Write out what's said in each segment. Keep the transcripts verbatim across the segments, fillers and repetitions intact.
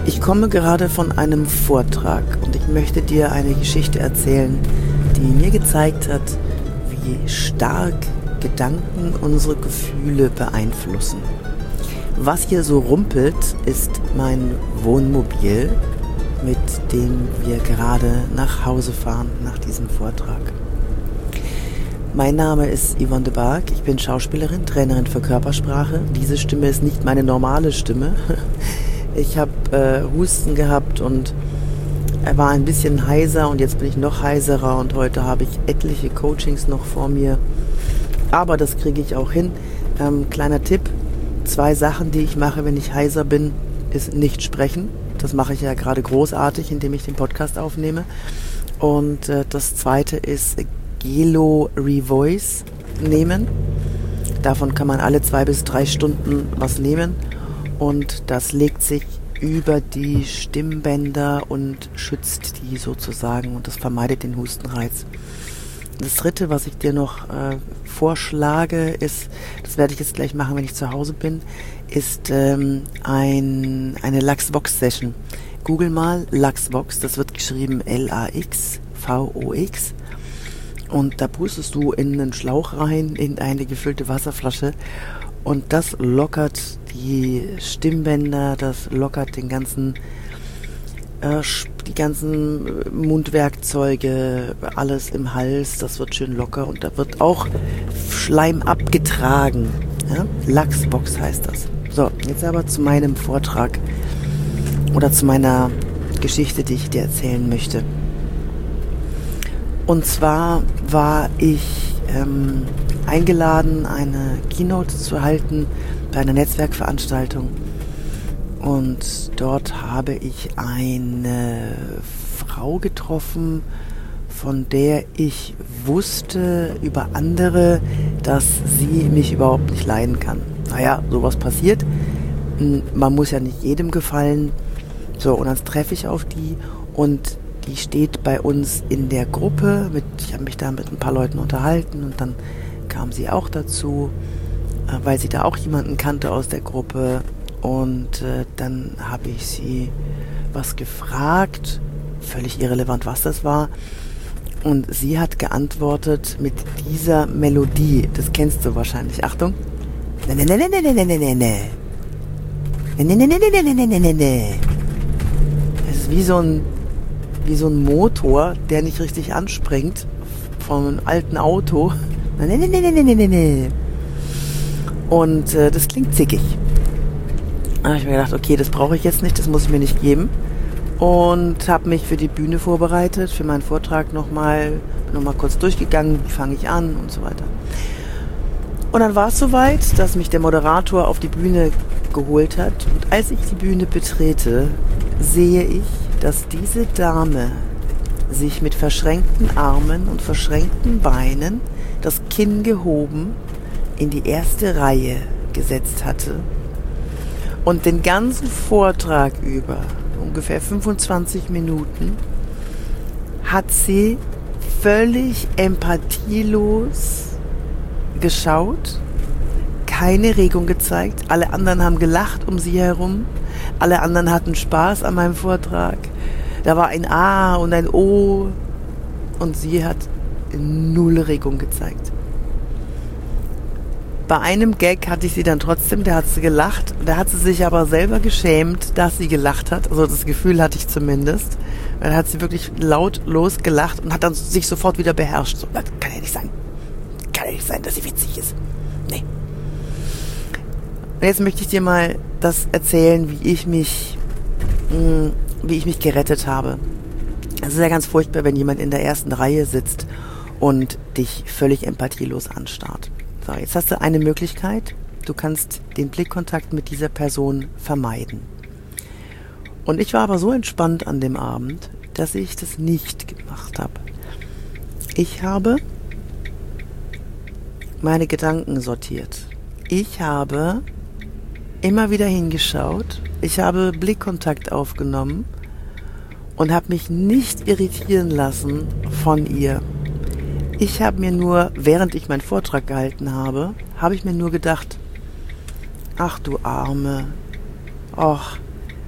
Ich komme gerade von einem Vortrag und ich möchte dir eine Geschichte erzählen, die mir gezeigt hat, wie stark Gedanken unsere Gefühle beeinflussen. Was hier so rumpelt, ist mein Wohnmobil, mit dem wir gerade nach Hause fahren nach diesem Vortrag. Mein Name ist Yvonne de Barg, ich bin Schauspielerin, Trainerin für Körpersprache. Diese Stimme ist nicht meine normale Stimme. Ich habe äh, Husten gehabt und er war ein bisschen heiser und jetzt bin ich noch heiserer und heute habe ich etliche Coachings noch vor mir. Aber das kriege ich auch hin. Ähm, kleiner Tipp, zwei Sachen, die ich mache, wenn ich heiser bin, ist nicht sprechen. Das mache ich ja gerade großartig, indem ich den Podcast aufnehme. Und äh, das zweite ist Gelo Revoice nehmen. Davon kann man alle zwei bis drei Stunden was nehmen und das legt sich über die Stimmbänder und schützt die sozusagen und das vermeidet den Hustenreiz. Das dritte, was ich dir noch äh, vorschlage, ist, das werde ich jetzt gleich machen, wenn ich zu Hause bin, ist ähm, ein, eine Laxvox-Session. Google mal Laxvox, das wird geschrieben L A X V O X. Und da pustest du in einen Schlauch rein, in eine gefüllte Wasserflasche und das lockert die Stimmbänder, das lockert den ganzen, äh, die ganzen Mundwerkzeuge, alles im Hals, das wird schön locker und da wird auch Schleim abgetragen. Ja? Laxvox heißt das. So, jetzt aber zu meinem Vortrag oder zu meiner Geschichte, die ich dir erzählen möchte. Und zwar war ich ähm, eingeladen, eine Keynote zu halten bei einer Netzwerkveranstaltung. Und dort habe ich eine Frau getroffen, von der ich wusste über andere, dass sie mich überhaupt nicht leiden kann. Naja, sowas passiert. Man muss ja nicht jedem gefallen. So, und dann treffe ich auf die und die steht bei uns in der Gruppe. Mit, ich habe mich da mit ein paar Leuten unterhalten und dann kam sie auch dazu, äh, weil sie da auch jemanden kannte aus der Gruppe. Und äh, dann habe ich sie was gefragt, völlig irrelevant, was das war. Und sie hat geantwortet mit dieser Melodie. Das kennst du wahrscheinlich. Achtung. Ne, ne, ne, ne, ne, ne, ne, ne, ne. Ne, ne, ne, ne, ne, ne, ne, ne, ne. Es ist wie so ein wie so ein Motor, der nicht richtig anspringt von einem alten Auto. Ne, ne, ne, ne, ne, ne, ne. Und äh, das klingt zickig. Da habe ich mir gedacht, okay, das brauche ich jetzt nicht, das muss ich mir nicht geben. Und habe mich für die Bühne vorbereitet, für meinen Vortrag nochmal, bin nochmal kurz durchgegangen, wie fange ich an und so weiter. Und dann war es soweit, dass mich der Moderator auf die Bühne geholt hat. Und als ich die Bühne betrete, sehe ich, dass diese Dame sich mit verschränkten Armen und verschränkten Beinen, das Kinn gehoben, in die erste Reihe gesetzt hatte und den ganzen Vortrag über, ungefähr fünfundzwanzig Minuten, hat sie völlig empathielos geschaut, keine Regung gezeigt, alle anderen haben gelacht um sie herum, alle anderen hatten Spaß an meinem Vortrag. Da war ein A und ein O und sie hat null Regung gezeigt. Bei einem Gag hatte ich sie dann trotzdem, da hat sie gelacht, da hat sie sich aber selber geschämt, dass sie gelacht hat, also das Gefühl hatte ich zumindest. Da hat sie wirklich lautlos gelacht und hat dann sich sofort wieder beherrscht. So, das kann ja nicht sein. Kann ja nicht sein, dass sie witzig ist. Nee. Und jetzt möchte ich dir mal das erzählen, wie ich mich, mh, wie ich mich gerettet habe. Es ist ja ganz furchtbar, wenn jemand in der ersten Reihe sitzt und dich völlig empathielos anstarrt. So, jetzt hast du eine Möglichkeit. Du kannst den Blickkontakt mit dieser Person vermeiden. Und ich war aber so entspannt an dem Abend, dass ich das nicht gemacht habe. Ich habe meine Gedanken sortiert. Ich habe immer wieder hingeschaut. Ich habe Blickkontakt aufgenommen und habe mich nicht irritieren lassen von ihr. Ich habe mir nur, während ich meinen Vortrag gehalten habe, habe ich mir nur gedacht, ach du Arme, ach,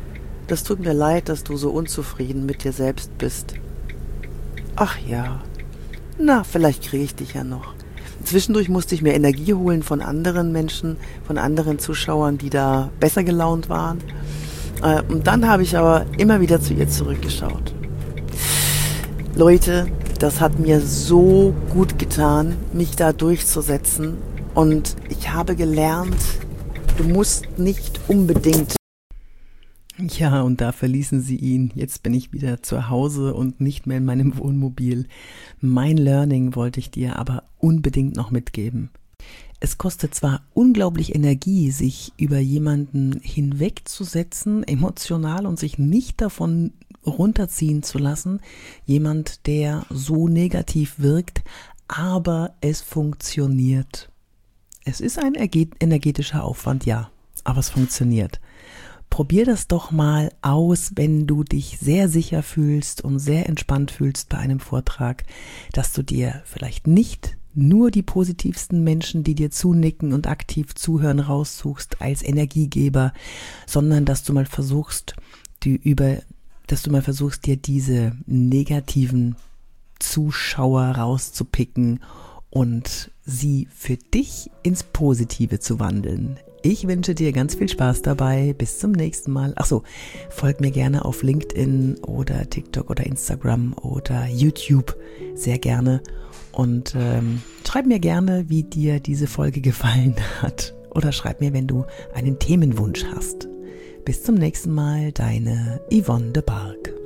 das tut mir leid, dass du so unzufrieden mit dir selbst bist. Ach ja, na, vielleicht kriege ich dich ja noch. Zwischendurch musste ich mir Energie holen von anderen Menschen, von anderen Zuschauern, die da besser gelaunt waren. Und dann habe ich aber immer wieder zu ihr zurückgeschaut. Leute, das hat mir so gut getan, mich da durchzusetzen. Und ich habe gelernt, du musst nicht unbedingt. Ja, und da verließen sie ihn. Jetzt bin ich wieder zu Hause und nicht mehr in meinem Wohnmobil. Mein Learning wollte ich dir aber unbedingt noch mitgeben. Es kostet zwar unglaublich Energie, sich über jemanden hinwegzusetzen, emotional, und sich nicht davon runterziehen zu lassen, jemand, der so negativ wirkt, aber es funktioniert. Es ist ein energetischer Aufwand, ja, aber es funktioniert. Probier das doch mal aus, wenn du dich sehr sicher fühlst und sehr entspannt fühlst bei einem Vortrag, dass du dir vielleicht nicht nur die positivsten Menschen, die dir zunicken und aktiv zuhören, raussuchst als Energiegeber, sondern dass du mal versuchst, die über, dass du mal versuchst, dir diese negativen Zuschauer rauszupicken und sie für dich ins Positive zu wandeln. Ich wünsche dir ganz viel Spaß dabei. Bis zum nächsten Mal. Achso, folg mir gerne auf LinkedIn oder TikTok oder Instagram oder YouTube. Sehr gerne. Und ähm, schreib mir gerne, wie dir diese Folge gefallen hat. Oder schreib mir, wenn du einen Themenwunsch hast. Bis zum nächsten Mal, deine Yvonne de Barg.